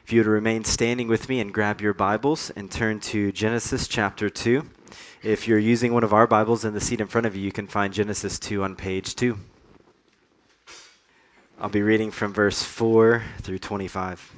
If you would remain standing with me and grab your Bibles and turn to Genesis chapter 2. If you're using one of our Bibles in the seat in front of you, you can find Genesis 2 on page 2. I'll be reading from verse 4 through 25.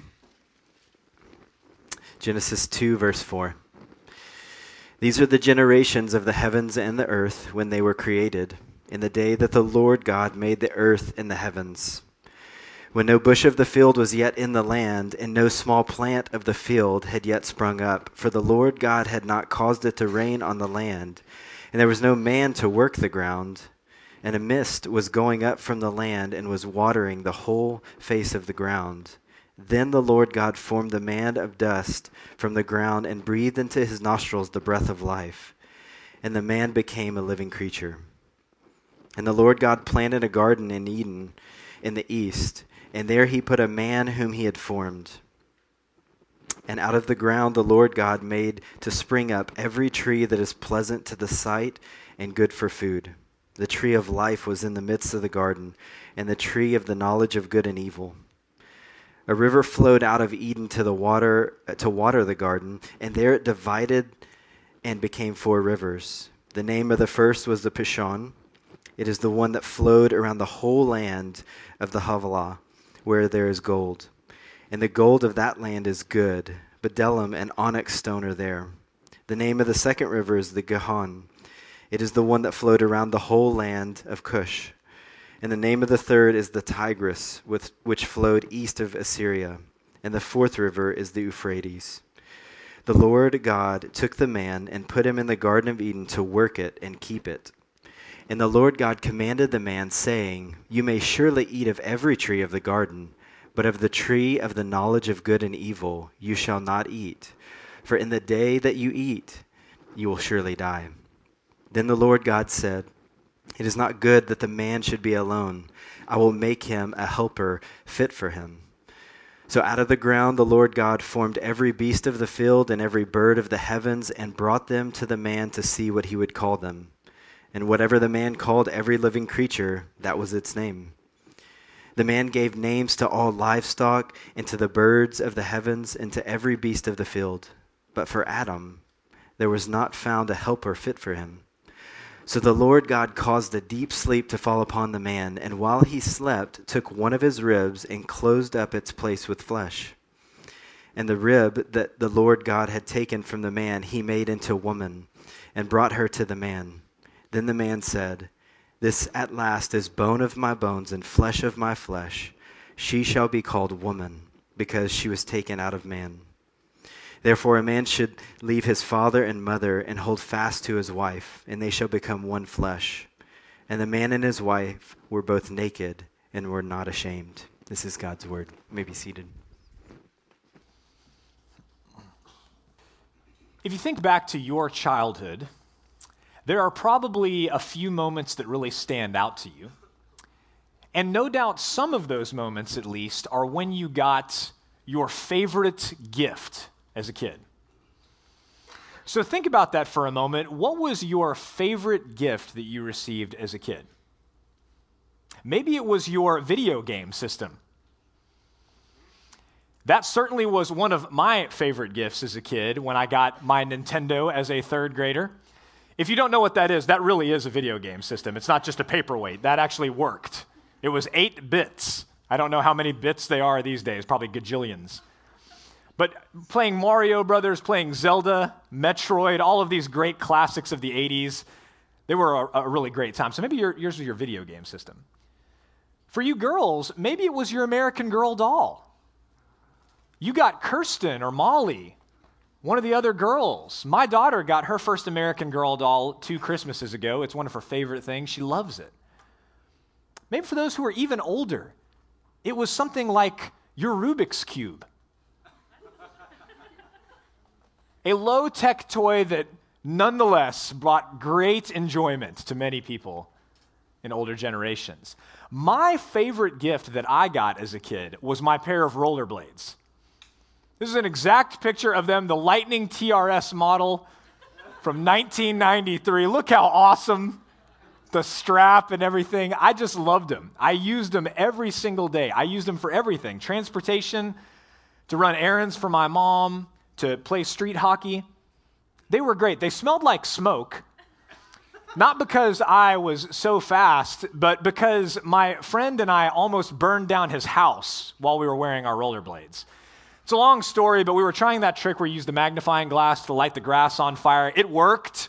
Genesis 2, verse 4. These are the generations of the heavens and the earth when they were created, in the day that the Lord God made the earth and the heavens. When no bush of the field was yet in the land, and no small plant of the field had yet sprung up, for the Lord God had not caused it to rain on the land, and there was no man to work the ground, and a mist was going up from the land and was watering the whole face of the ground. Then the Lord God formed the man of dust from the ground and breathed into his nostrils the breath of life, and the man became a living creature. And the Lord God planted a garden in Eden in the east, and there he put a man whom he had formed. And out of the ground the Lord God made to spring up every tree that is pleasant to the sight and good for food. The tree of life was in the midst of the garden, and the tree of the knowledge of good and evil. A river flowed out of Eden to water the garden, and there it divided and became 4 rivers. The name of the first was the Pishon. It is the one that flowed around the whole land of the Havilah, where there is gold. And the gold of that land is good. Bdellium and onyx stone are there. The name of the second river is the Gihon. It is the one that flowed around the whole land of Cush. And the name of the third is the Tigris, which flowed east of Assyria. And the fourth river is the Euphrates. The Lord God took the man and put him in the Garden of Eden to work it and keep it. And the Lord God commanded the man, saying, You may surely eat of every tree of the garden, but of the tree of the knowledge of good and evil you shall not eat. For in the day that you eat, you will surely die. Then the Lord God said, It is not good that the man should be alone. I will make him a helper fit for him. So out of the ground the Lord God formed every beast of the field and every bird of the heavens and brought them to the man to see what he would call them. And whatever the man called every living creature, that was its name. The man gave names to all livestock, and to the birds of the heavens, and to every beast of the field. But for Adam, there was not found a helper fit for him. So the Lord God caused a deep sleep to fall upon the man, and while he slept, took one of his ribs and closed up its place with flesh. And the rib that the Lord God had taken from the man, he made into woman, and brought her to the man. Then the man said, This at last is bone of my bones and flesh of my flesh. She shall be called woman, because she was taken out of man. Therefore a man should leave his father and mother and hold fast to his wife, and they shall become one flesh. And the man and his wife were both naked and were not ashamed. This is God's word. You may be seated. If you think back to your childhood, there are probably a few moments that really stand out to you. And no doubt some of those moments, at least, are when you got your favorite gift as a kid. So think about that for a moment. What was your favorite gift that you received as a kid? Maybe it was your video game system. That certainly was one of my favorite gifts as a kid when I got my Nintendo as a 3rd grader. If you don't know what that really is a video game system. It's not just a paperweight. That actually worked. It was 8 bits. I don't know how many bits they are these days, probably gajillions. But playing Mario Brothers, playing Zelda, Metroid, all of these great classics of the 80s, they were a really great time. So maybe yours was your video game system. For you girls, maybe it was your American Girl doll. You got Kirsten or Molly, one of the other girls. My daughter got her first American Girl doll 2 Christmases ago. It's one of her favorite things. She loves it. Maybe for those who are even older, it was something like your Rubik's Cube. A low-tech toy that nonetheless brought great enjoyment to many people in older generations. My favorite gift that I got as a kid was my pair of rollerblades. This is an exact picture of them, the Lightning TRS model from 1993. Look how awesome, the strap and everything. I just loved them. I used them every single day. I used them for everything, transportation, to run errands for my mom, to play street hockey. They were great. They smelled like smoke, not because I was so fast, but because my friend and I almost burned down his house while we were wearing our rollerblades. It's a long story, but we were trying that trick where you use the magnifying glass to light the grass on fire. It worked.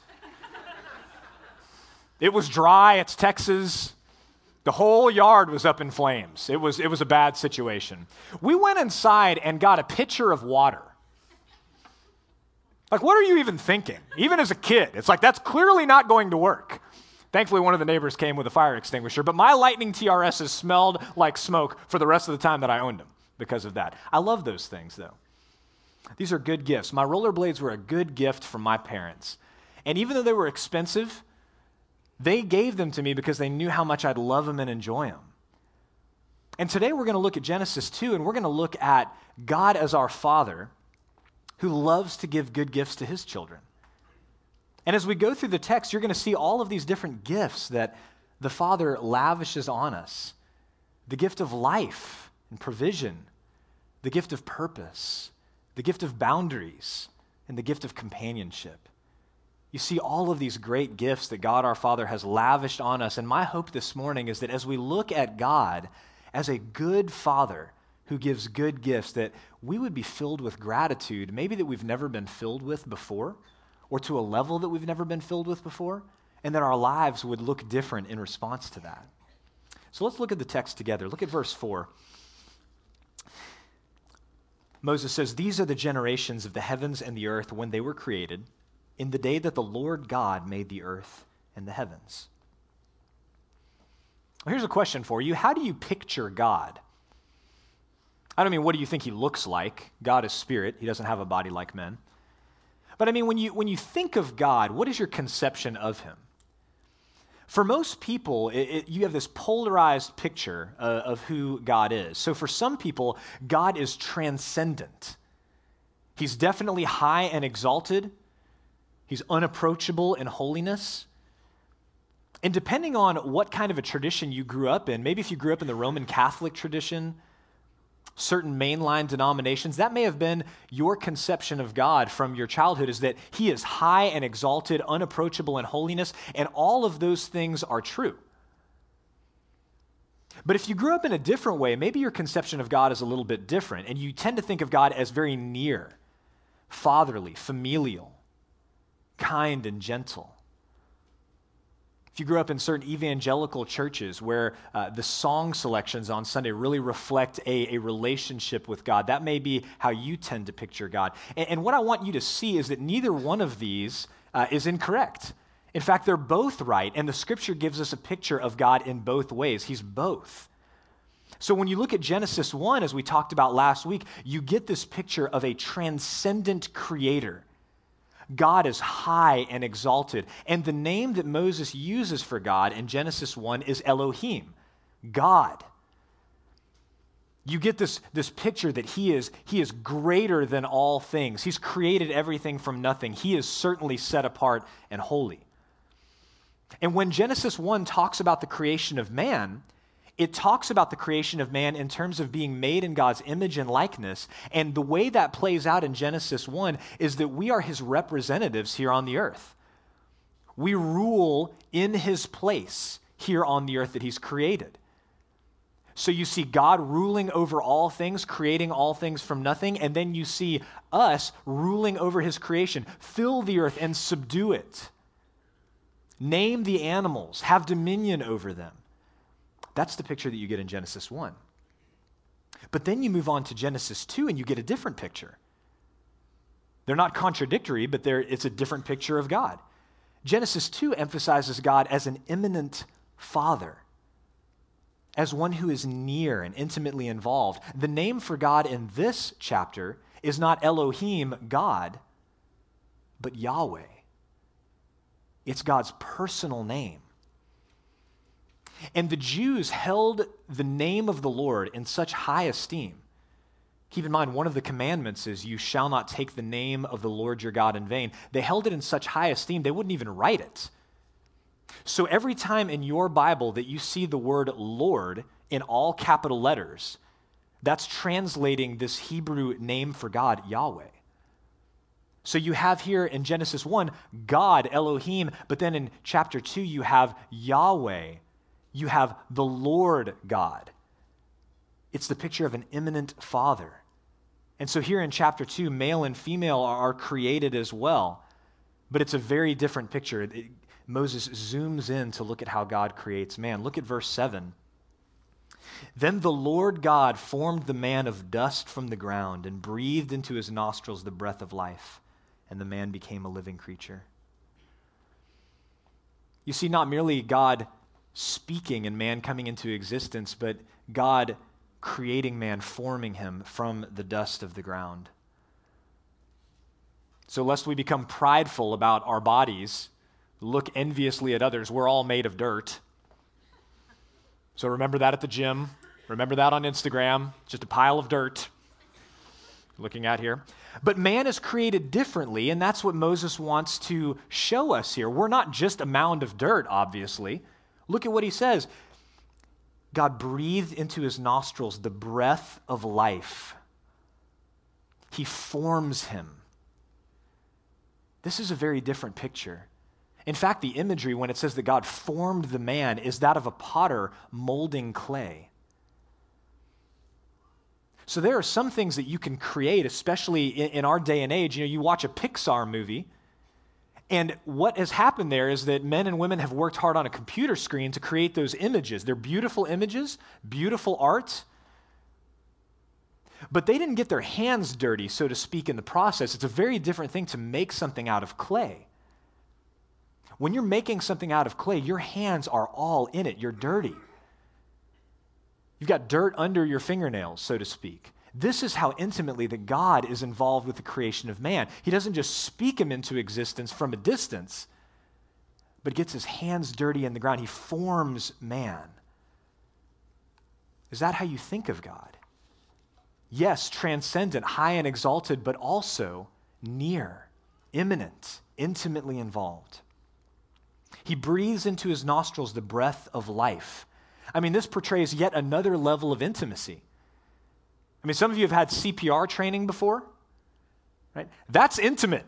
It was dry. It's Texas. The whole yard was up in flames. It was a bad situation. We went inside and got a pitcher of water. Like, what are you even thinking? Even as a kid, it's like, that's clearly not going to work. Thankfully, one of the neighbors came with a fire extinguisher, but my Lightning TRSs smelled like smoke for the rest of the time that I owned them because of that. I love those things, though. These are good gifts. My rollerblades were a good gift from my parents. And even though they were expensive, they gave them to me because they knew how much I'd love them and enjoy them. And today we're going to look at Genesis 2, and we're going to look at God as our Father who loves to give good gifts to his children. And as we go through the text, you're going to see all of these different gifts that the Father lavishes on us. The gift of life and provision, the gift of purpose, the gift of boundaries, and the gift of companionship. You see all of these great gifts that God our Father has lavished on us. And my hope this morning is that as we look at God as a good Father who gives good gifts, that we would be filled with gratitude, maybe that we've never been filled with before, or to a level that we've never been filled with before, and that our lives would look different in response to that. So let's look at the text together. Look at verse 4. Moses says, "These are the generations of the heavens and the earth when they were created, in the day that the Lord God made the earth and the heavens." Well, here's a question for you. How do you picture God? I don't mean, what do you think he looks like? God is spirit. He doesn't have a body like men. But I mean, when you think of God, what is your conception of him? For most people, you have this polarized picture of who God is. So for some people, God is transcendent. He's definitely high and exalted. He's unapproachable in holiness. And depending on what kind of a tradition you grew up in, maybe if you grew up in the Roman Catholic tradition, certain mainline denominations, that may have been your conception of God from your childhood, is that he is high and exalted, unapproachable in holiness, and all of those things are true. But if you grew up in a different way, maybe your conception of God is a little bit different, and you tend to think of God as very near, fatherly, familial, kind and gentle. If you grew up in certain evangelical churches where the song selections on Sunday really reflect a relationship with God, that may be how you tend to picture God. And what I want you to see is that neither one of these is incorrect. In fact, they're both right, and the Scripture gives us a picture of God in both ways. He's both. So when you look at Genesis 1, as we talked about last week, you get this picture of a transcendent creator. God is high and exalted. And the name that Moses uses for God in Genesis 1 is Elohim, God. You get this picture that he is greater than all things. He's created everything from nothing. He is certainly set apart and holy. And when Genesis 1 talks about the creation of man, it talks about the creation of man in terms of being made in God's image and likeness. And the way that plays out in Genesis 1 is that we are his representatives here on the earth. We rule in his place here on the earth that he's created. So you see God ruling over all things, creating all things from nothing, and then you see us ruling over his creation. Fill the earth and subdue it. Name the animals, have dominion over them. That's the picture that you get in Genesis 1. But then you move on to Genesis 2 and you get a different picture. They're not contradictory, but it's a different picture of God. Genesis 2 emphasizes God as an immanent father, as one who is near and intimately involved. The name for God in this chapter is not Elohim, God, but Yahweh. It's God's personal name. And the Jews held the name of the Lord in such high esteem. Keep in mind, one of the commandments is you shall not take the name of the Lord your God in vain. They held it in such high esteem, they wouldn't even write it. So every time in your Bible that you see the word Lord in all capital letters, That's translating this Hebrew name for God, Yahweh. So you have here in Genesis 1, God, Elohim, but then in chapter 2, you have Yahweh. You have the Lord God. It's the picture of an immanent Father. And so here in chapter 2, male and female are created as well. But it's a very different picture. Moses zooms in to look at how God creates man. Look at verse 7. Then the Lord God formed the man of dust from the ground and breathed into his nostrils the breath of life, and the man became a living creature. You see, not merely God speaking and man coming into existence, but God creating man, forming him from the dust of the ground. So lest we become prideful about our bodies, look enviously at others, we're all made of dirt. So remember that at the gym. Remember that on Instagram. Just a pile of dirt. Looking at here. But man is created differently, and that's what Moses wants to show us here. We're not just a mound of dirt, obviously. Look at what he says. God breathed into his nostrils the breath of life. He forms him. This is a very different picture. In fact, the imagery when it says that God formed the man is that of a potter molding clay. So there are some things that you can create, especially in our day and age. You watch a Pixar movie, and what has happened there is that men and women have worked hard on a computer screen to create those images. They're beautiful images, beautiful art, but they didn't get their hands dirty, so to speak, in the process. It's a very different thing to make something out of clay. When you're making something out of clay, your hands are all in it. You're dirty. You've got dirt under your fingernails, so to speak. This is how intimately that God is involved with the creation of man. He doesn't just speak him into existence from a distance, but gets his hands dirty in the ground. He forms man. Is that how you think of God? Yes, transcendent, high and exalted, but also near, immanent, intimately involved. He breathes into his nostrils the breath of life. I mean, this portrays yet another level of intimacy. I mean, some of you have had CPR training before, right? That's intimate.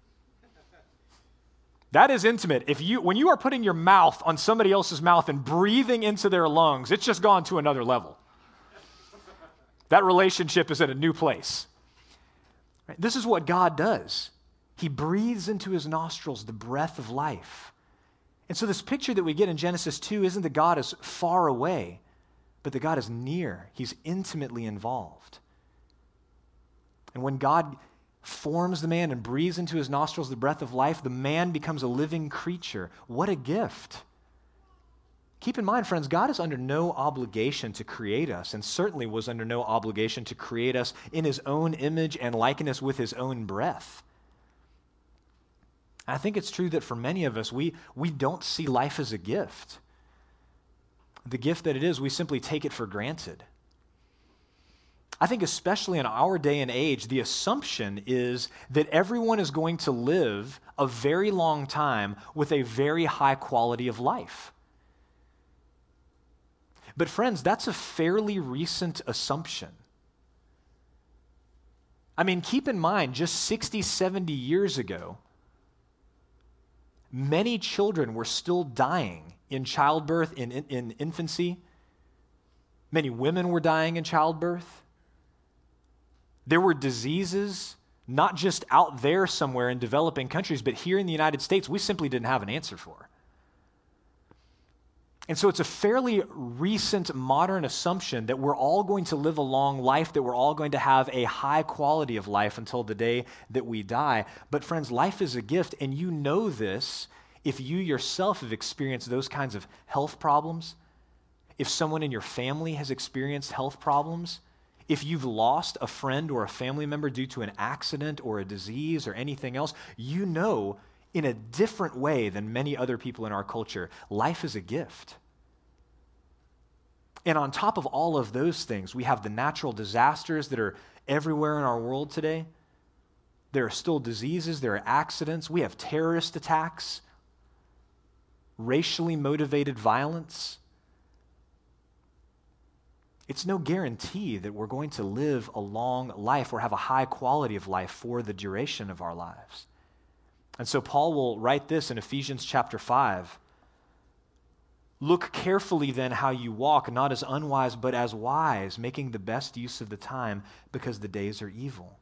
That is intimate. When you are putting your mouth on somebody else's mouth and breathing into their lungs, it's just gone to another level. That relationship is at a new place. Right? This is what God does. He breathes into his nostrils the breath of life. And so this picture that we get in Genesis 2 isn't that God is far away, but that God is near. He's intimately involved. And when God forms the man and breathes into his nostrils the breath of life, the man becomes a living creature. What a gift. Keep in mind, friends, God is under no obligation to create us, and certainly was under no obligation to create us in his own image and likeness with his own breath. I think it's true that for many of us, we don't see life as a gift. The gift that it is, we simply take it for granted. I think especially in our day and age, the assumption is that everyone is going to live a very long time with a very high quality of life. But friends, that's a fairly recent assumption. I mean, keep in mind, just 60, 70 years ago, many children were still dying in childbirth, in infancy. Many women were dying in childbirth. There were diseases, not just out there somewhere in developing countries, but here in the United States, we simply didn't have an answer for. And so it's a fairly recent modern assumption that we're all going to live a long life, that we're all going to have a high quality of life until the day that we die. But friends, life is a gift, and you know this if you yourself have experienced those kinds of health problems, if someone in your family has experienced health problems, if you've lost a friend or a family member due to an accident or a disease or anything else, you know in a different way than many other people in our culture, life is a gift. And on top of all of those things, we have the natural disasters that are everywhere in our world today. There are still diseases, there are accidents, we have terrorist attacks, racially motivated violence. it's no guarantee that we're going to live a long life or have a high quality of life for the duration of our lives. And so Paul will write this in Ephesians chapter 5. Look carefully then how you walk, not as unwise, but as wise, making the best use of the time, because the days are evil.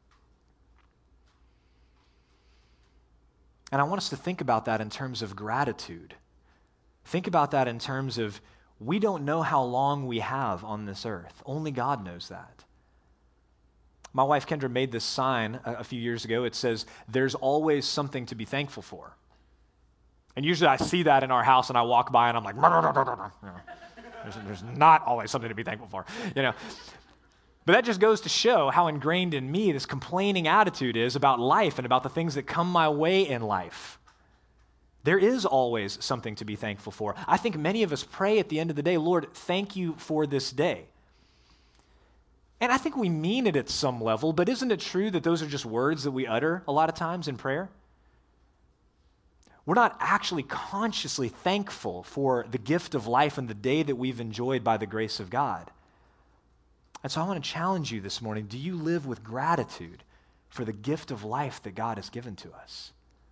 And I want us to think about that in terms of gratitude. Think about that in terms of we don't know how long we have on this earth. Only God knows that. My wife Kendra made this sign a few years ago. It says, "There's always something to be thankful for." And usually I see that in our house and I walk by and I'm like, there's not always something to be thankful for, But that just goes to show how ingrained in me this complaining attitude is about life and about the things that come my way in life. There is always something to be thankful for. I think many of us pray at the end of the day, Lord, thank you for this day. And I think we mean it at some level, but isn't it true that those are just words that we utter a lot of times in prayer? We're not actually consciously thankful for the gift of life and the day that we've enjoyed by the grace of God. And so I want to challenge you this morning. Do you live with gratitude for the gift of life that God has given to us?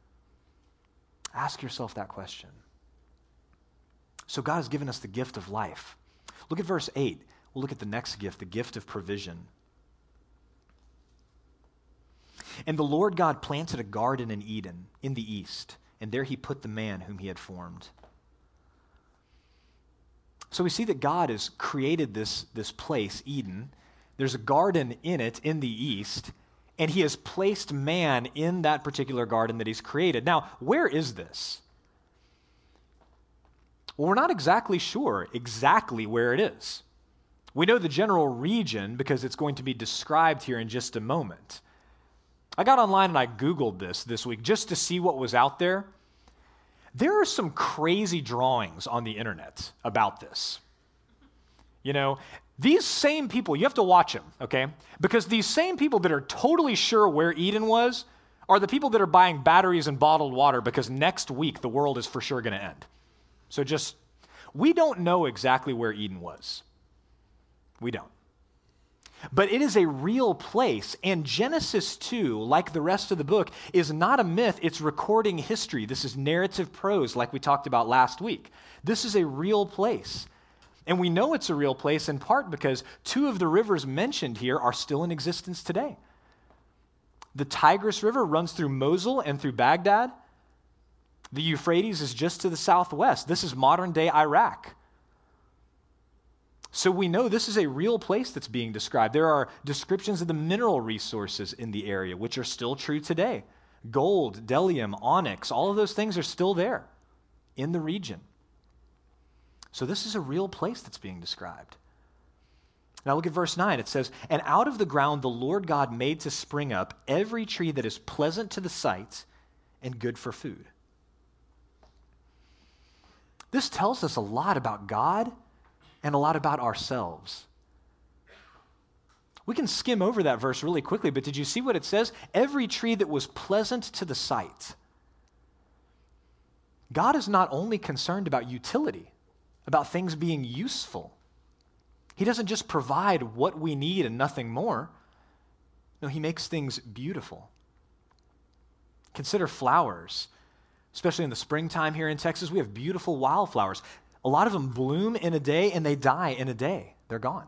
Ask yourself that question. So God has given us the gift of life. Look at verse 8. We'll look at the next gift, the gift of provision. And the Lord God planted a garden in Eden in the east, and there he put the man whom he had formed. So we see that God has created this place, Eden. There's a garden in it in the east, and he has placed man in that particular garden that he's created. Now, where is this? Well, we're not exactly sure exactly where it is. We know the general region because it's going to be described here in just a moment. I got online and I Googled this week just to see what was out there. There are some crazy drawings on the internet about this. These same people, you have to watch them, okay? Because these same people that are totally sure where Eden was are the people that are buying batteries and bottled water because next week the world is for sure going to end. So we don't know exactly where Eden was. We don't. But it is a real place, and Genesis 2, like the rest of the book, is not a myth. It's recording history. This is narrative prose, like we talked about last week. This is a real place. And we know it's a real place in part because two of the rivers mentioned here are still in existence today. The Tigris River runs through Mosul and through Baghdad. The Euphrates is just to the southwest. This is modern-day Iraq. So we know this is a real place that's being described. There are descriptions of the mineral resources in the area, which are still true today. Gold, bdellium, onyx, all of those things are still there in the region. So this is a real place that's being described. Now look at verse 9. It says, "And out of the ground the Lord God made to spring up every tree that is pleasant to the sight and good for food." This tells us a lot about God and a lot about ourselves. We can skim over that verse really quickly, but did you see what it says? Every tree that was pleasant to the sight. God is not only concerned about utility, about things being useful. He doesn't just provide what we need and nothing more. No, he makes things beautiful. Consider flowers. Especially in the springtime here in Texas, we have beautiful wildflowers. A lot of them bloom in a day and they die in a day. They're gone.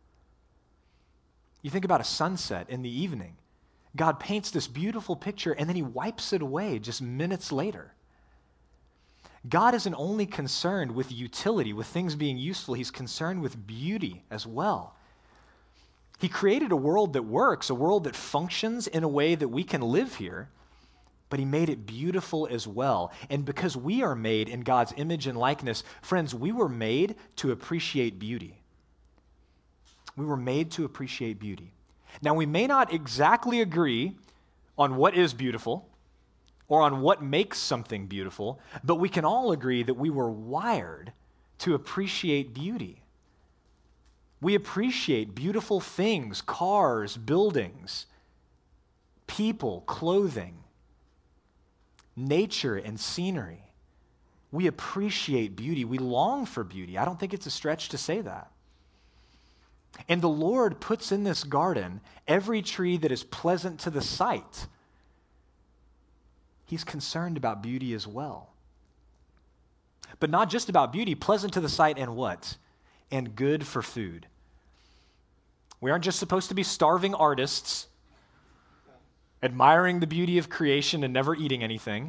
You think about a sunset in the evening. God paints this beautiful picture and then he wipes it away just minutes later. God isn't only concerned with utility, with things being useful, he's concerned with beauty as well. He created a world that works, a world that functions in a way that we can live here, but he made it beautiful as well. And because we are made in God's image and likeness, friends, we were made to appreciate beauty. We were made to appreciate beauty. Now, we may not exactly agree on what is beautiful or on what makes something beautiful, but we can all agree that we were wired to appreciate beauty. We appreciate beautiful things, cars, buildings, people, clothing, nature and scenery. We appreciate beauty. We long for beauty. I don't think it's a stretch to say that. And the Lord puts in this garden every tree that is pleasant to the sight. He's concerned about beauty as well. But not just about beauty, pleasant to the sight and what? And good for food. We aren't just supposed to be starving artists, admiring the beauty of creation and never eating anything.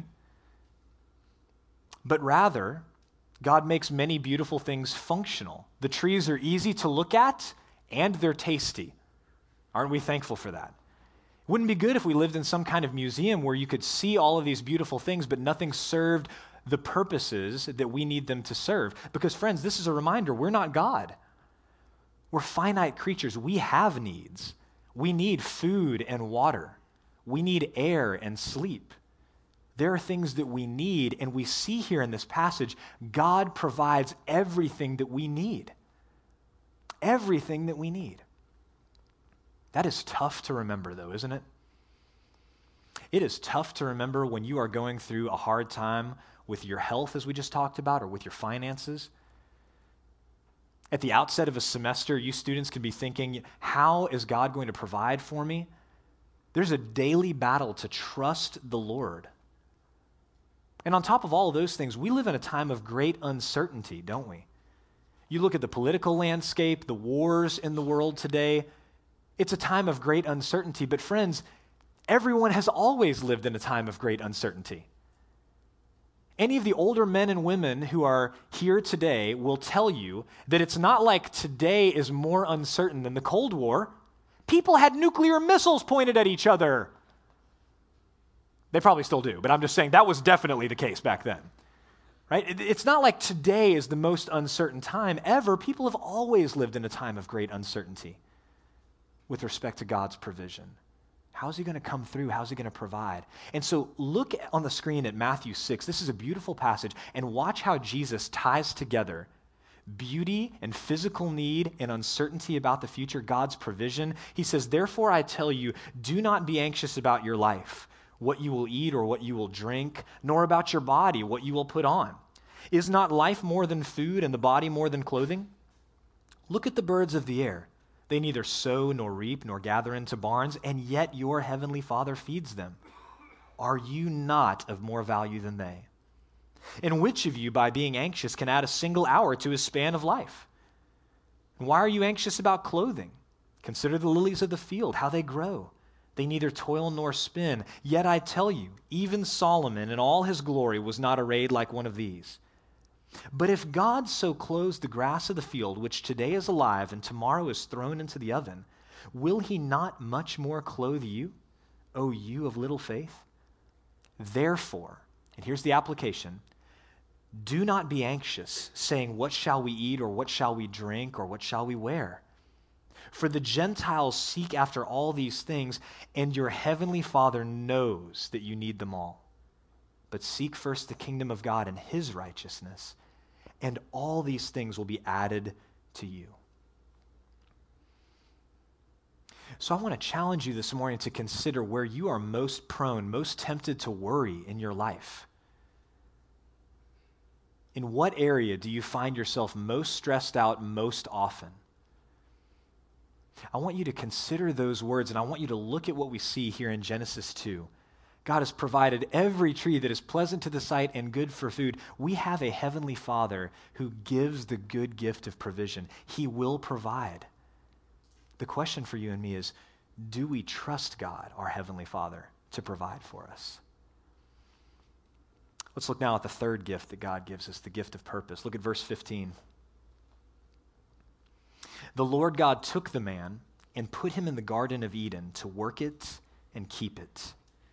But rather, God makes many beautiful things functional. The trees are easy to look at and they're tasty. Aren't we thankful for that? Wouldn't it be good if we lived in some kind of museum where you could see all of these beautiful things, but nothing served the purposes that we need them to serve? Because, friends, this is a reminder, we're not God. We're finite creatures. We have needs. We need food and water. We need air and sleep. There are things that we need, and we see here in this passage, God provides everything that we need. Everything that we need. That is tough to remember, though, isn't it? It is tough to remember when you are going through a hard time with your health, as we just talked about, or with your finances. At the outset of a semester, you students can be thinking, how is God going to provide for me? There's a daily battle to trust the Lord. And on top of all of those things, we live in a time of great uncertainty, don't we? You look at the political landscape, the wars in the world today, it's a time of great uncertainty. But friends, everyone has always lived in a time of great uncertainty. Any of the older men and women who are here today will tell you that it's not like today is more uncertain than the Cold War. People had nuclear missiles pointed at each other. They probably still do, but I'm just saying that was definitely the case back then. Right? It's not like today is the most uncertain time ever. People have always lived in a time of great uncertainty with respect to God's provision. How's he going to come through? How's he going to provide? And so look on the screen at Matthew 6. This is a beautiful passage, and watch how Jesus ties together beauty and physical need and uncertainty about the future, God's provision. He says, therefore I tell you, do not be anxious about your life, what you will eat or what you will drink, nor about your body, what you will put on. Is not life more than food and the body more than clothing? Look at the birds of the air. They neither sow nor reap nor gather into barns, and yet your heavenly Father feeds them. Are you not of more value than they? And which of you, by being anxious, can add a single hour to his span of life? And why are you anxious about clothing? Consider the lilies of the field, how they grow. They neither toil nor spin. Yet I tell you, even Solomon in all his glory was not arrayed like one of these. But if God so clothes the grass of the field, which today is alive and tomorrow is thrown into the oven, will he not much more clothe you, O you of little faith? Therefore, and here's the application, do not be anxious, saying, what shall we eat, or what shall we drink, or what shall we wear? For the Gentiles seek after all these things, and your heavenly Father knows that you need them all. But seek first the kingdom of God and his righteousness, and all these things will be added to you. So I want to challenge you this morning to consider where you are most prone, most tempted to worry in your life. In what area do you find yourself most stressed out most often? I want you to consider those words, and I want you to look at what we see here in Genesis 2. God has provided every tree that is pleasant to the sight and good for food. We have a heavenly Father who gives the good gift of provision. He will provide. The question for you and me is, do we trust God, our heavenly Father, to provide for us? Let's look now at the third gift that God gives us, the gift of purpose. Look at verse 15. The Lord God took the man and put him in the Garden of Eden to work it and keep it.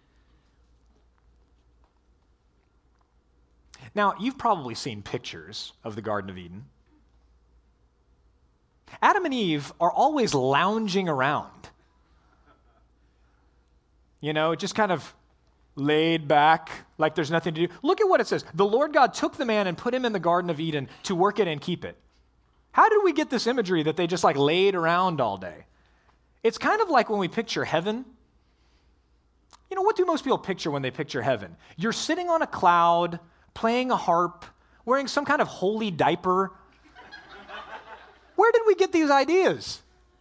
Now, you've probably seen pictures of the Garden of Eden. Adam and Eve are always lounging around. You know, just kind of laid back, like there's nothing to do. Look at what it says. The Lord God took the man and put him in the Garden of Eden to work it and keep it. How did we get this imagery that they just like laid around all day? It's kind of like when we picture heaven. You know, what do most people picture when they picture heaven? You're sitting on a cloud, playing a harp, wearing some kind of holy diaper. Where did we get these ideas?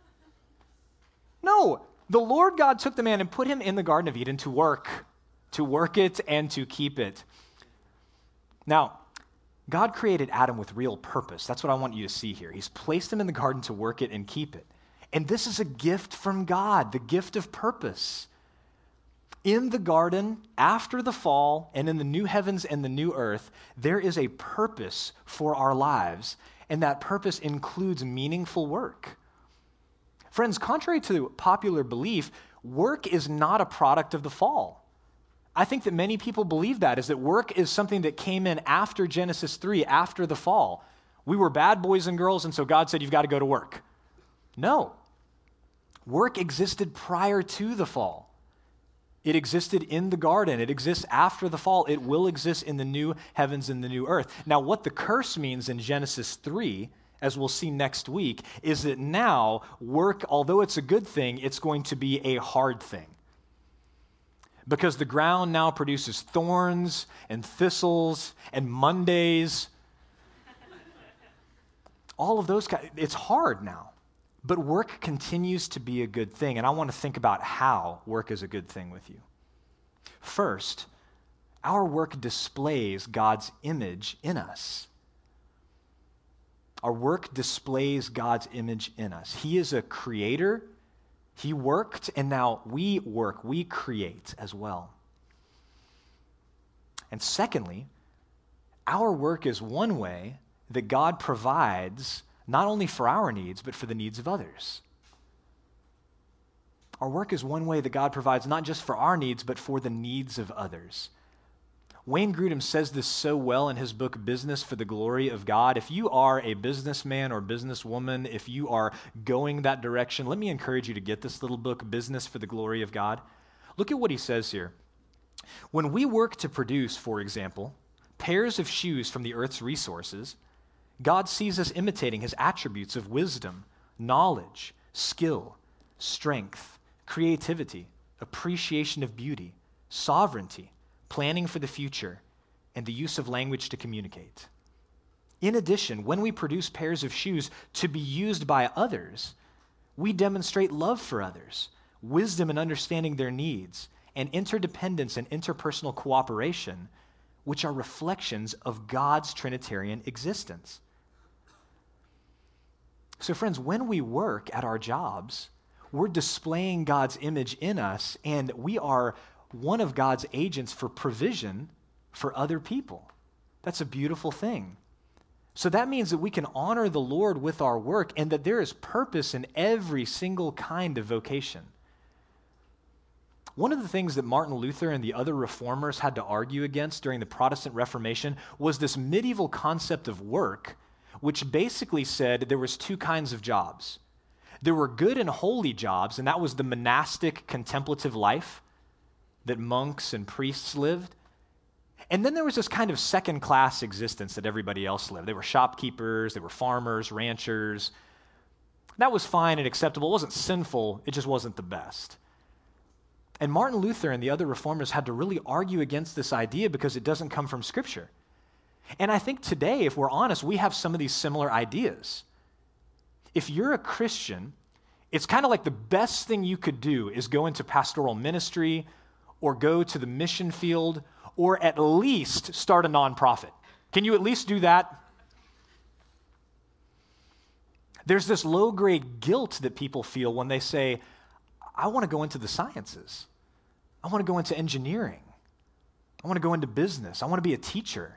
No, the Lord God took the man and put him in the Garden of Eden to work it and to keep it. Now, God created Adam with real purpose. That's what I want you to see here. He's placed him in the garden to work it and keep it. And this is a gift from God, the gift of purpose. In the garden, after the fall, and in the new heavens and the new earth, there is a purpose for our lives, and that purpose includes meaningful work. Friends, contrary to popular belief, work is not a product of the fall. I think that many people believe that, is that work is something that came in after Genesis 3, after the fall. We were bad boys and girls, and so God said, you've got to go to work. No. Work existed prior to the fall. It existed in the garden. It exists after the fall. It will exist in the new heavens and the new earth. Now, what the curse means in Genesis 3, as we'll see next week, is that now work, although it's a good thing, it's going to be a hard thing. Because the ground now produces thorns and thistles and Mondays. All of those, it's hard now. But work continues to be a good thing, and I want to think about how work is a good thing with you. First, our work displays God's image in us. Our work displays God's image in us. He is a creator. He worked, and now we work, we create as well. And secondly, our work is one way that God provides not only for our needs, but for the needs of others. Our work is one way that God provides not just for our needs, but for the needs of others. Wayne Grudem says this so well in his book, Business for the Glory of God. If you are a businessman or businesswoman, if you are going that direction, let me encourage you to get this little book, Business for the Glory of God. Look at what he says here. When we work to produce, for example, pairs of shoes from the earth's resources, God sees us imitating his attributes of wisdom, knowledge, skill, strength, creativity, appreciation of beauty, sovereignty, planning for the future, and the use of language to communicate. In addition, when we produce pairs of shoes to be used by others, we demonstrate love for others, wisdom in understanding their needs, and interdependence and interpersonal cooperation, which are reflections of God's Trinitarian existence. So friends, when we work at our jobs, we're displaying God's image in us, and we are one of God's agents for provision for other people. That's a beautiful thing. So that means that we can honor the Lord with our work, and that there is purpose in every single kind of vocation. One of the things that Martin Luther and the other reformers had to argue against during the Protestant Reformation was this medieval concept of work, which basically said there was two kinds of jobs. There were good and holy jobs, and that was the monastic contemplative life that monks and priests lived. And then there was this kind of second-class existence that everybody else lived. They were shopkeepers, they were farmers, ranchers. That was fine and acceptable. It wasn't sinful, it just wasn't the best. And Martin Luther and the other reformers had to really argue against this idea because it doesn't come from Scripture. And I think today, if we're honest, we have some of these similar ideas. If you're a Christian, it's kind of like the best thing you could do is go into pastoral ministry or go to the mission field or at least start a nonprofit. Can you at least do that? There's this low-grade guilt that people feel when they say, I want to go into the sciences. I want to go into engineering. I want to go into business. I want to be a teacher.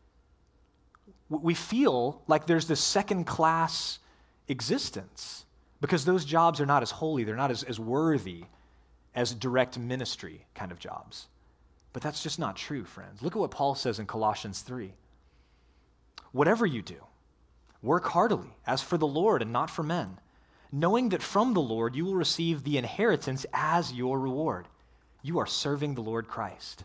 We feel like there's this second-class existence because those jobs are not as holy, they're not as worthy as direct ministry kind of jobs. But that's just not true, friends. Look at what Paul says in Colossians 3. Whatever you do, work heartily, as for the Lord and not for men, knowing that from the Lord you will receive the inheritance as your reward. You are serving the Lord Christ.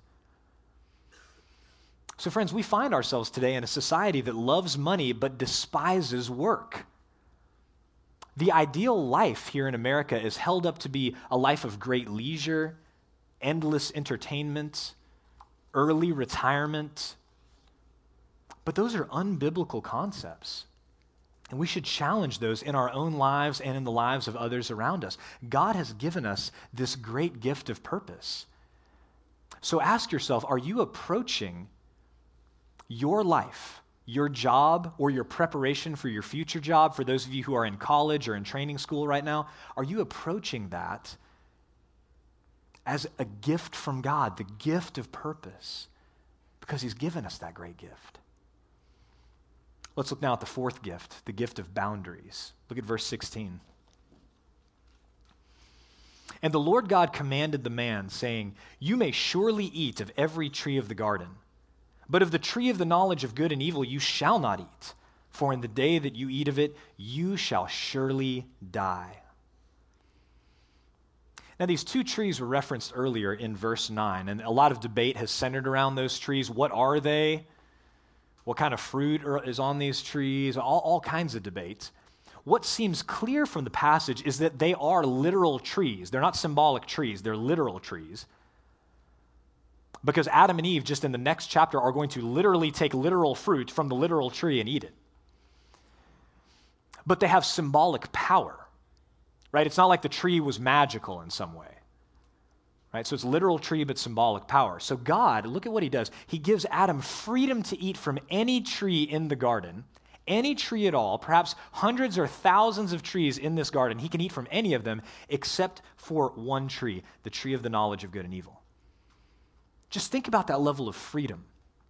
So friends, we find ourselves today in a society that loves money but despises work. The ideal life here in America is held up to be a life of great leisure, endless entertainment, early retirement. But those are unbiblical concepts. And we should challenge those in our own lives and in the lives of others around us. God has given us this great gift of purpose. So ask yourself, are you approaching your life, your job, or your preparation for your future job, for those of you who are in college or in training school right now, are you approaching that as a gift from God, the gift of purpose? Because he's given us that great gift. Let's look now at the fourth gift, the gift of boundaries. Look at verse 16. And the Lord God commanded the man, saying, "You may surely eat of every tree of the garden, but of the tree of the knowledge of good and evil you shall not eat, for in the day that you eat of it, you shall surely die." Now, these two trees were referenced earlier in verse 9, and a lot of debate has centered around those trees. What are they? What kind of fruit is on these trees? All kinds of debates. What seems clear from the passage is that they are literal trees. They're not symbolic trees, they're literal trees. Because Adam and Eve, just in the next chapter, are going to literally take literal fruit from the literal tree and eat it. But they have symbolic power, right? It's not like the tree was magical in some way. Right? So it's literal tree, but symbolic power. So God, look at what he does. He gives Adam freedom to eat from any tree in the garden, any tree at all, perhaps hundreds or thousands of trees in this garden. He can eat from any of them except for one tree, the tree of the knowledge of good and evil. Just think about that level of freedom.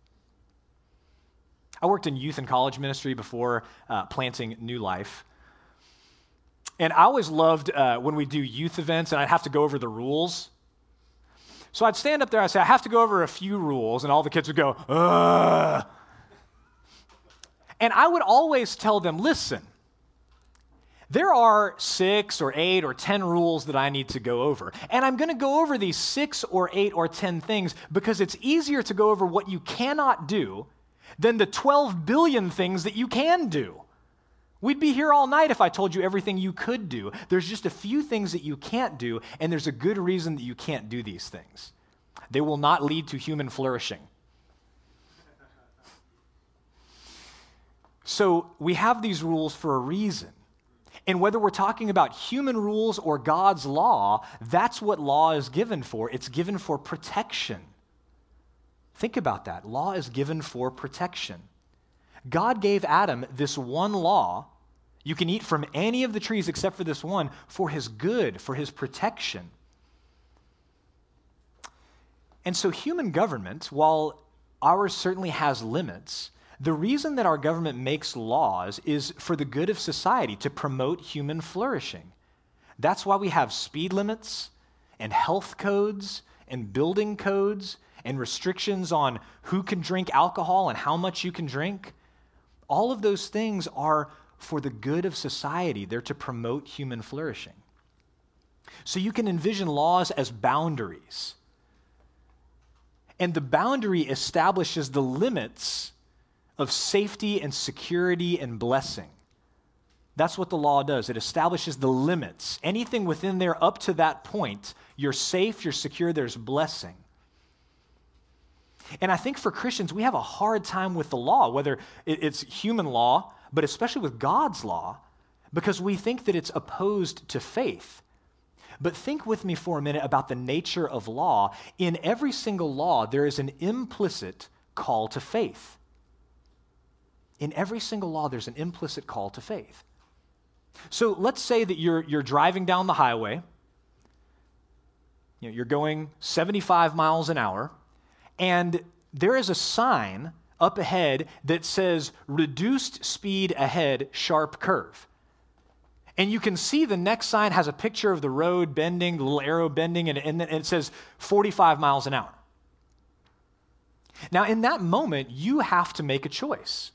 I worked in youth and college ministry before planting New Life. And I always loved when we do youth events and I'd have to go over the rules. So I'd stand up there, I'd say, I have to go over a few rules, and all the kids would go, ugh. And I would always tell them, listen, there are 6 or 8 or 10 rules that I need to go over. And I'm going to go over these 6 or 8 or 10 things because it's easier to go over what you cannot do than the 12 billion things that you can do. We'd be here all night if I told you everything you could do. There's just a few things that you can't do, and there's a good reason that you can't do these things. They will not lead to human flourishing. So we have these rules for a reason. And whether we're talking about human rules or God's law, that's what law is given for. It's given for protection. Think about that. Law is given for protection. God gave Adam this one law. You can eat from any of the trees except for this one for his good, for his protection. And so human government, while ours certainly has limits, the reason that our government makes laws is for the good of society, to promote human flourishing. That's why we have speed limits and health codes and building codes and restrictions on who can drink alcohol and how much you can drink. All of those things are for the good of society. They're to promote human flourishing. So you can envision laws as boundaries. And the boundary establishes the limits of safety and security and blessing. That's what the law does. It establishes the limits. Anything within there up to that point, you're safe, you're secure, there's blessing. And I think for Christians, we have a hard time with the law, whether it's human law, but especially with God's law, because we think that it's opposed to faith. But think with me for a minute about the nature of law. In every single law, there is an implicit call to faith. In every single law, there's an implicit call to faith. So let's say that you're driving down the highway. You're going 75 miles an hour, and there is a sign up ahead that says, reduced speed ahead, sharp curve. And you can see the next sign has a picture of the road bending, the little arrow bending, and it says 45 miles an hour. Now, in that moment, you have to make a choice.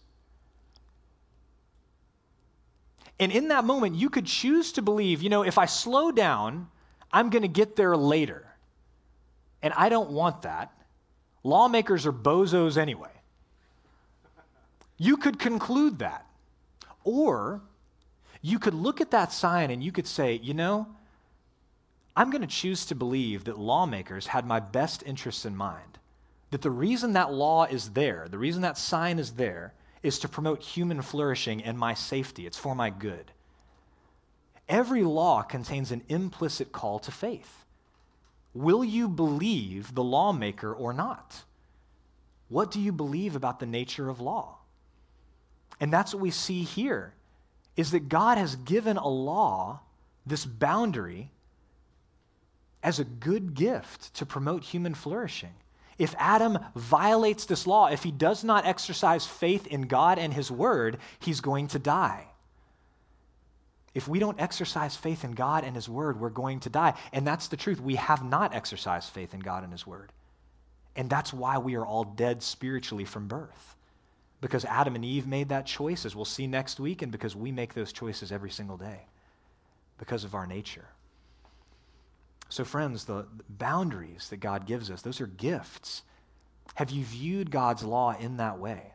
And in that moment, you could choose to believe, if I slow down, I'm going to get there later. And I don't want that. Lawmakers are bozos anyway. You could conclude that. Or you could look at that sign and you could say, I'm going to choose to believe that lawmakers had my best interests in mind. That the reason that law is there, the reason that sign is there, is to promote human flourishing and my safety. It's for my good. Every law contains an implicit call to faith. Will you believe the lawmaker or not? What do you believe about the nature of law? And that's what we see here, is that God has given a law, this boundary, as a good gift to promote human flourishing. If Adam violates this law, if he does not exercise faith in God and his word, he's going to die. If we don't exercise faith in God and his word, we're going to die. And that's the truth. We have not exercised faith in God and his word. And that's why we are all dead spiritually from birth. Because Adam and Eve made that choice, as we'll see next week, and because we make those choices every single day because of our nature. So friends, the boundaries that God gives us, those are gifts. Have you viewed God's law in that way?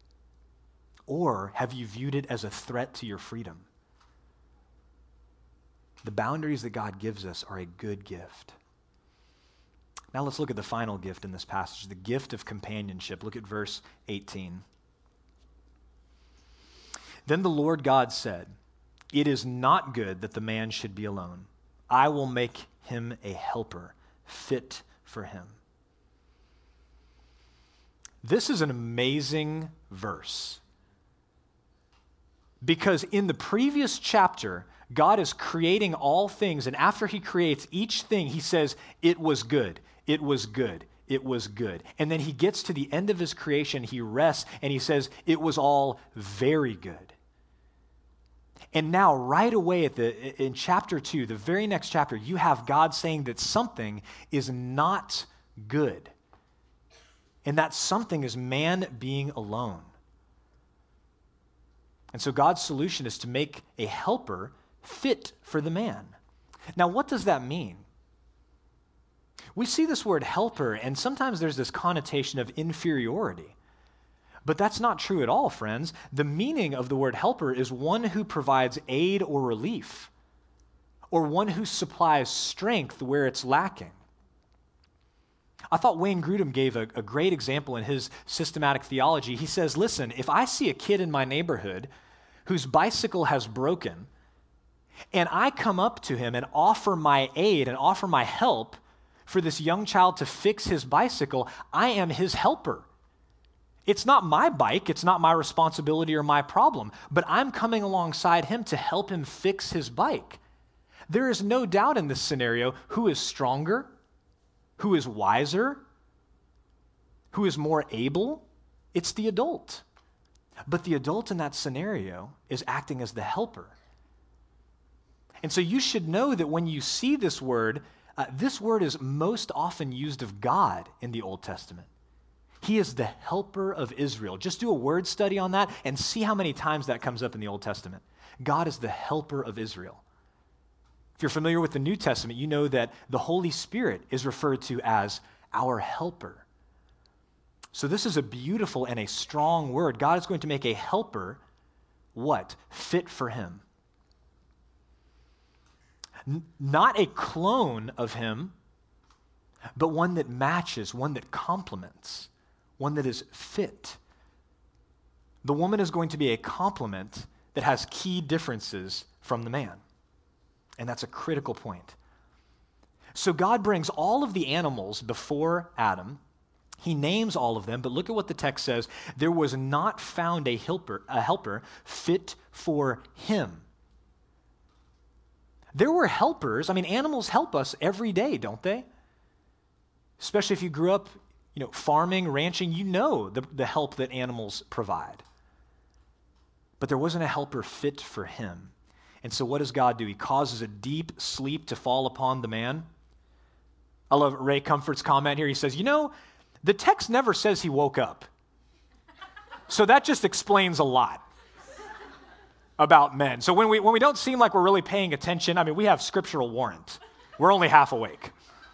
Or have you viewed it as a threat to your freedom? The boundaries that God gives us are a good gift. Now let's look at the final gift in this passage, the gift of companionship. Look at verse 18. Then the Lord God said, "It is not good that the man should be alone. I will make him a helper fit for him." This is an amazing verse. Because in the previous chapter, God is creating all things, and after he creates each thing, he says, "It was good, it was good, it was good." And then he gets to the end of his creation, he rests, and he says, "It was all very good." And now, right away in chapter 2, the very next chapter, you have God saying that something is not good. And that something is man being alone. And so God's solution is to make a helper fit for the man. Now, what does that mean? We see this word helper, and sometimes there's this connotation of inferiority. But that's not true at all, friends. The meaning of the word helper is one who provides aid or relief, or one who supplies strength where it's lacking. I thought Wayne Grudem gave a great example in his systematic theology. He says, listen, if I see a kid in my neighborhood whose bicycle has broken, and I come up to him and offer my aid and offer my help for this young child to fix his bicycle, I am his helper. It's not my bike, it's not my responsibility or my problem, but I'm coming alongside him to help him fix his bike. There is no doubt in this scenario who is stronger, who is wiser, who is more able. It's the adult. But the adult in that scenario is acting as the helper. And so you should know that when you see this word is most often used of God in the Old Testament. He is the helper of Israel. Just do a word study on that and see how many times that comes up in the Old Testament. God is the helper of Israel. If you're familiar with the New Testament, you know that the Holy Spirit is referred to as our helper. So this is a beautiful and a strong word. God is going to make a helper, what? Fit for him. Not a clone of him, but one that matches, one that complements, one that is fit. The woman is going to be a complement that has key differences from the man. And that's a critical point. So God brings all of the animals before Adam. He names all of them, but look at what the text says. There was not found a helper fit for him. There were helpers. I mean, animals help us every day, don't they? Especially if you grew up, farming, ranching, you know the help that animals provide. But there wasn't a helper fit for him. And so what does God do? He causes a deep sleep to fall upon the man. I love Ray Comfort's comment here. He says, the text never says he woke up. So that just explains a lot about men. So when we don't seem like we're really paying attention, we have scriptural warrant. We're only half awake.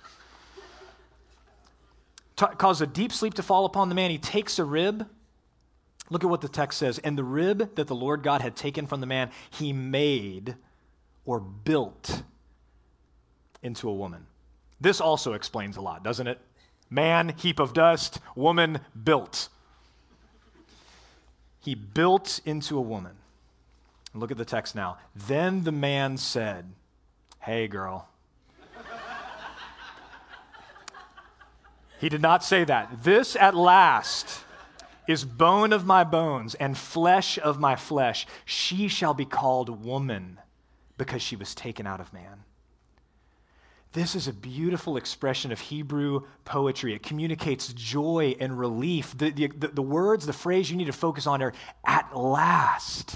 Cause a deep sleep to fall upon the man. He takes a rib. Look at what the text says. And the rib that the Lord God had taken from the man, he made or built into a woman. This also explains a lot, doesn't it? Man, heap of dust, woman, built. He built into a woman. Look at the text now. Then the man said, "Hey, girl." He did not say that. "This at last is bone of my bones and flesh of my flesh. She shall be called woman because she was taken out of man." This is a beautiful expression of Hebrew poetry. It communicates joy and relief. The words, the phrase you need to focus on are at last,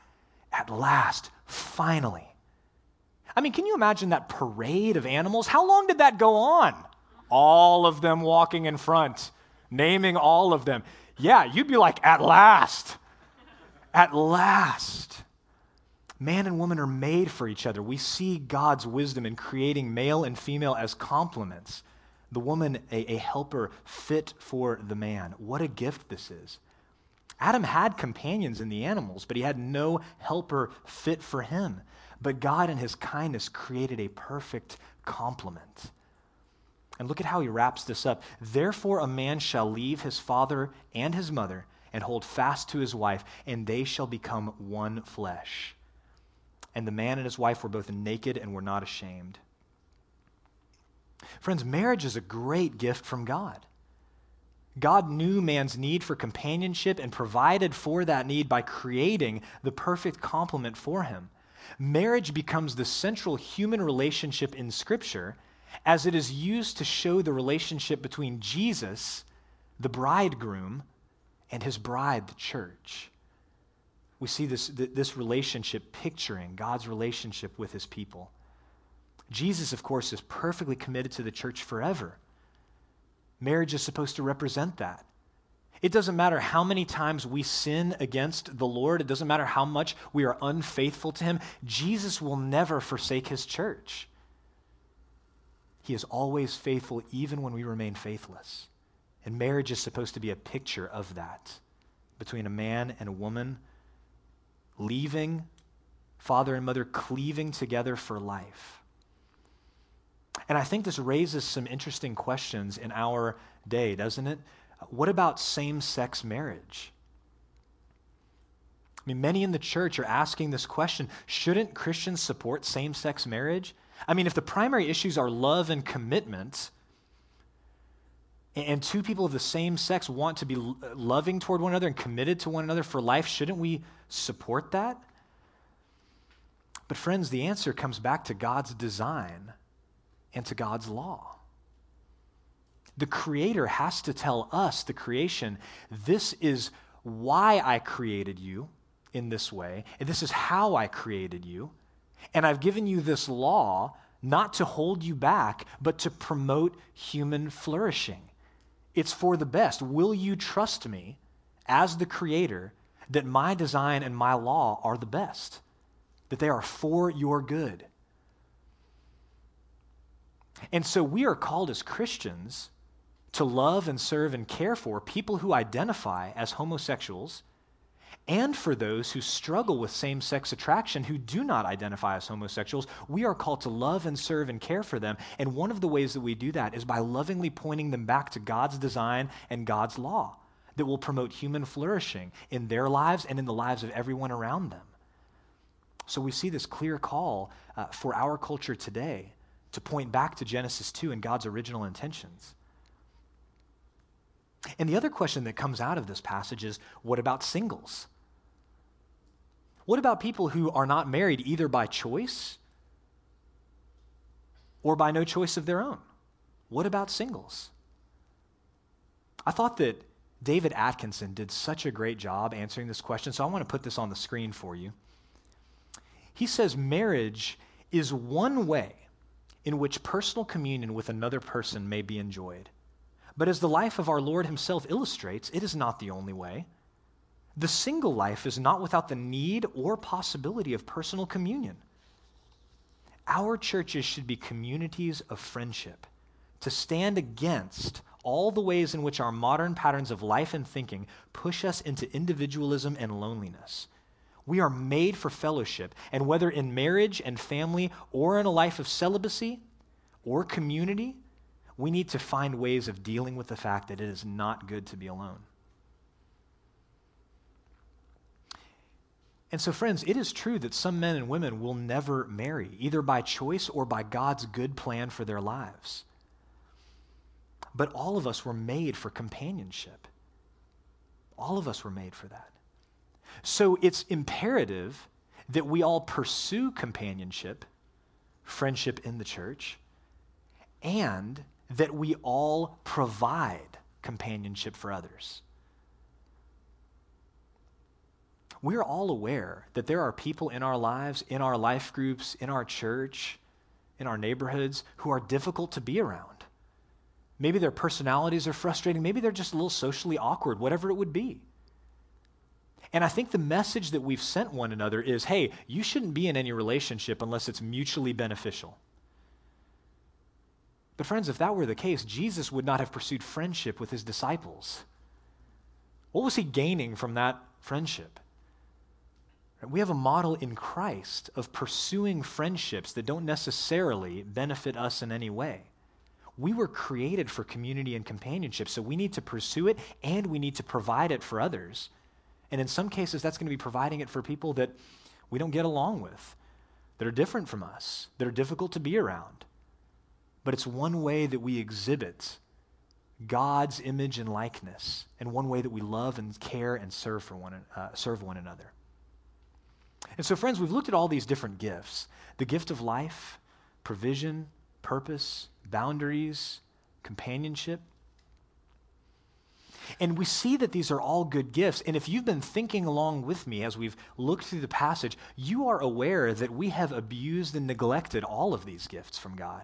finally. I mean, can you imagine that parade of animals? How long did that go on? All of them walking in front, naming all of them. Yeah, you'd be like, at last. At last. Man and woman are made for each other. We see God's wisdom in creating male and female as complements. The woman, a helper fit for the man. What a gift this is. Adam had companions in the animals, but he had no helper fit for him. But God in his kindness created a perfect complement. And look at how he wraps this up. "Therefore a man shall leave his father and his mother and hold fast to his wife, and they shall become one flesh. And the man and his wife were both naked and were not ashamed." Friends, marriage is a great gift from God. God knew man's need for companionship and provided for that need by creating the perfect complement for him. Marriage becomes the central human relationship in Scripture as it is used to show the relationship between Jesus, the bridegroom, and his bride, the church. We see this relationship picturing God's relationship with his people. Jesus, of course, is perfectly committed to the church forever. Marriage is supposed to represent that. It doesn't matter how many times we sin against the Lord. It doesn't matter how much we are unfaithful to him. Jesus will never forsake his church. He is always faithful even when we remain faithless. And marriage is supposed to be a picture of that, between a man and a woman, leaving father and mother, cleaving together for life. And I think this raises some interesting questions in our day, doesn't it? What about same-sex marriage? I mean, many in the church are asking this question: shouldn't Christians support same-sex marriage? I mean, if the primary issues are love and commitment, and two people of the same sex want to be loving toward one another and committed to one another for life, shouldn't we support that? But friends, the answer comes back to God's design and to God's law. The Creator has to tell us, the creation, this is why I created you in this way, and this is how I created you, and I've given you this law not to hold you back, but to promote human flourishing. It's for the best. Will you trust me as the Creator that my design and my law are the best, that they are for your good? And so we are called as Christians to love and serve and care for people who identify as homosexuals, and for those who struggle with same-sex attraction who do not identify as homosexuals. We are called to love and serve and care for them, and one of the ways that we do that is by lovingly pointing them back to God's design and God's law that will promote human flourishing in their lives and in the lives of everyone around them. So we see this clear call for our culture today to point back to Genesis 2 and God's original intentions. And the other question that comes out of this passage is, what about singles? What about people who are not married either by choice or by no choice of their own? What about singles? I thought that David Atkinson did such a great job answering this question, so I want to put this on the screen for you. He says marriage is one way in which personal communion with another person may be enjoyed. But as the life of our Lord himself illustrates, it is not the only way. The single life is not without the need or possibility of personal communion. Our churches should be communities of friendship to stand against all the ways in which our modern patterns of life and thinking push us into individualism and loneliness. We are made for fellowship, and whether in marriage and family or in a life of celibacy or community, we need to find ways of dealing with the fact that it is not good to be alone. And so, friends, it is true that some men and women will never marry, either by choice or by God's good plan for their lives. But all of us were made for companionship. All of us were made for that. So it's imperative that we all pursue companionship, friendship in the church, and that we all provide companionship for others. We're all aware that there are people in our lives, in our life groups, in our church, in our neighborhoods who are difficult to be around. Maybe their personalities are frustrating. Maybe they're just a little socially awkward, whatever it would be. And I think the message that we've sent one another is, hey, you shouldn't be in any relationship unless it's mutually beneficial. But friends, if that were the case, Jesus would not have pursued friendship with his disciples. What was he gaining from that friendship? We have a model in Christ of pursuing friendships that don't necessarily benefit us in any way. We were created for community and companionship, so we need to pursue it and we need to provide it for others. And in some cases, that's going to be providing it for people that we don't get along with, that are different from us, that are difficult to be around. But it's one way that we exhibit God's image and likeness, and one way that we love and care and serve one another. And so, friends, we've looked at all these different gifts: the gift of life, provision, purpose, boundaries, companionship. And we see that these are all good gifts. And if you've been thinking along with me as we've looked through the passage, you are aware that we have abused and neglected all of these gifts from God.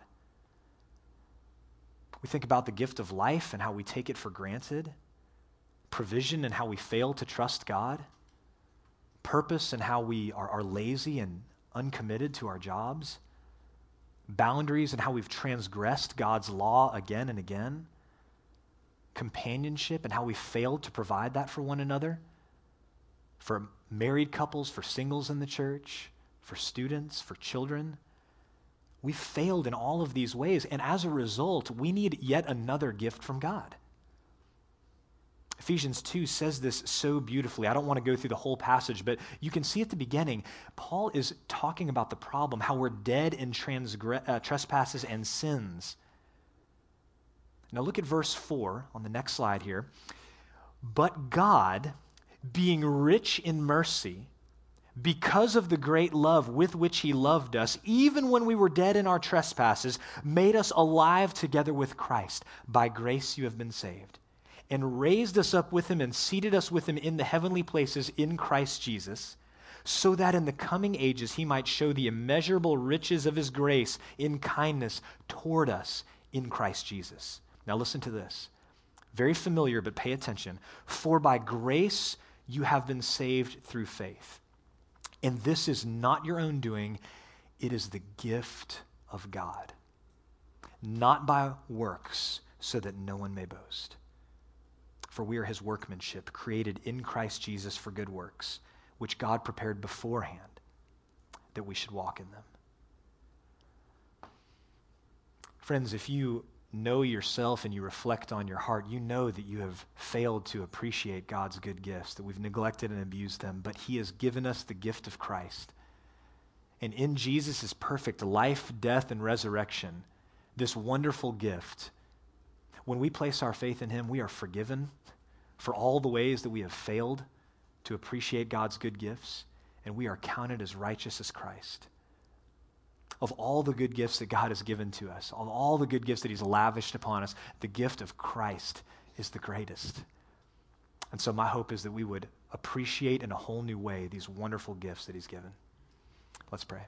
We think about the gift of life and how we take it for granted, provision and how we fail to trust God, purpose and how we are lazy and uncommitted to our jobs, boundaries and how we've transgressed God's law again and again, companionship and how we failed to provide that for one another, for married couples, for singles in the church, for students, for children. We failed in all of these ways, and as a result, we need yet another gift from God. Ephesians 2 says this so beautifully. I don't want to go through the whole passage, but you can see at the beginning, Paul is talking about the problem, how we're dead in trespasses and sins. Now look at verse 4 on the next slide here. But God, being rich in mercy, because of the great love with which he loved us, even when we were dead in our trespasses, made us alive together with Christ. By grace you have been saved, and raised us up with him and seated us with him in the heavenly places in Christ Jesus, so that in the coming ages he might show the immeasurable riches of his grace in kindness toward us in Christ Jesus. Now listen to this. Very familiar, but pay attention. For by grace you have been saved through faith. And this is not your own doing, it is the gift of God, not by works, so that no one may boast. For we are his workmanship, created in Christ Jesus for good works, which God prepared beforehand that we should walk in them. Friends, if you know yourself and you reflect on your heart, you know that you have failed to appreciate God's good gifts, that we've neglected and abused them, but he has given us the gift of Christ. And in Jesus' perfect life, death, and resurrection, this wonderful gift, when we place our faith in him, we are forgiven for all the ways that we have failed to appreciate God's good gifts, and we are counted as righteous as Christ. Of all the good gifts that God has given to us, of all the good gifts that he's lavished upon us, the gift of Christ is the greatest. And so my hope is that we would appreciate in a whole new way these wonderful gifts that he's given. Let's pray.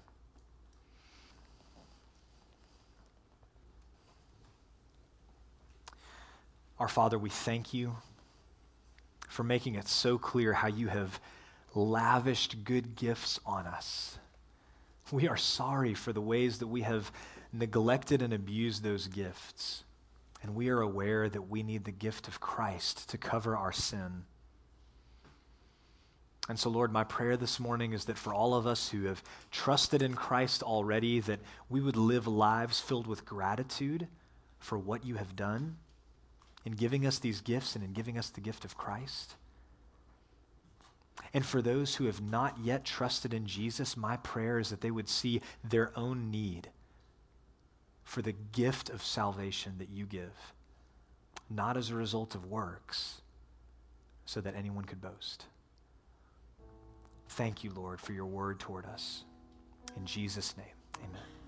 Our Father, we thank you for making it so clear how you have lavished good gifts on us. We are sorry for the ways that we have neglected and abused those gifts. And we are aware that we need the gift of Christ to cover our sin. And so, Lord, my prayer this morning is that for all of us who have trusted in Christ already, that we would live lives filled with gratitude for what you have done in giving us these gifts and in giving us the gift of Christ. And for those who have not yet trusted in Jesus, my prayer is that they would see their own need for the gift of salvation that you give, not as a result of works, so that anyone could boast. Thank you, Lord, for your word toward us. In Jesus' name, amen.